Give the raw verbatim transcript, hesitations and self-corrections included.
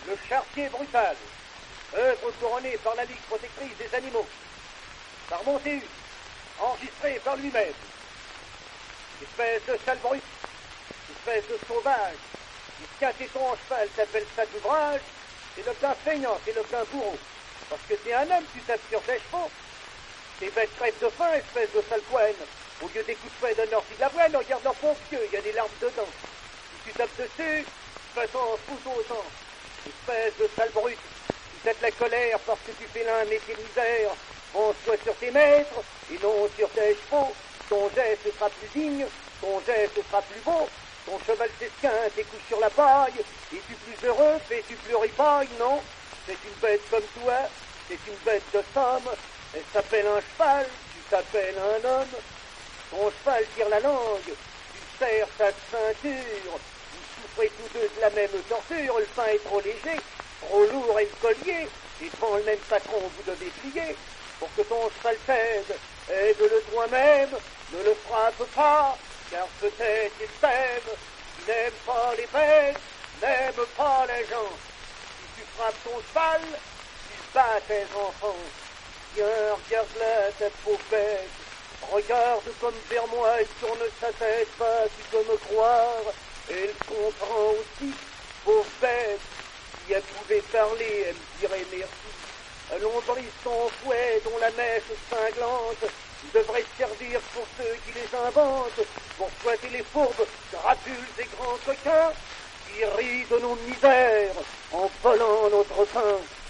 Le chartier brutal, œuvre couronnée par la Ligue protectrice des animaux, par Montéus, enregistré par lui-même. Espèce de sale brute, espèce de sauvage, il tient tes tons en cheval, t'appelle ça d'ouvrage, c'est le plein feignant, c'est le plein bourreau. Parce que t'es un homme, tu tapes sur tes chevaux. Tes bêtes crèvent de faim, espèce de sale poêne. Au lieu des coups de fouet d'un ortie de la voine, regarde leur pauvre pieu, il y a des larmes dedans. Si tu tapes dessus, façon fout aux gens. Espèce de sale brute, tu têtes la colère parce que tu fais l'un métier de misère. Pense-toi sur tes maîtres et non sur tes chevaux. Ton geste sera plus digne, ton geste sera plus beau. Ton cheval s'esquinte et couche sur la paille. Es-tu plus heureux, fais-tu plus ripaille? Non, c'est une bête comme toi, c'est une bête de somme. Elle s'appelle un cheval, tu t'appelles un homme. Ton cheval tire la langue, tu serres ta ceinture. Vous souffrez tous deux de la même torture. Le pain est trop léger, trop lourd et le collier. Et devant le même patron, vous devez plier. Pour que ton cheval pèse, aide-le toi-même, ne le frappe pas, car peut-être il t'aime. Il n'aime pas les bêtes, n'aime pas les gens. Si tu frappes ton cheval, tu bats tes enfants. Tiens, regarde-la, ta pauvre bête. Regarde comme vers moi, elle tourne sa tête, pas, tu peux me croire. Elle comprend aussi, pauvre bête. Si elle pouvait parler, elle me dirait merci. Un lombric sans fouet dont la mèche cinglante devrait servir pour ceux qui les inventent, pour fouetter les fourbes, crapules et grands coquins qui rient de nos misères en volant notre pain.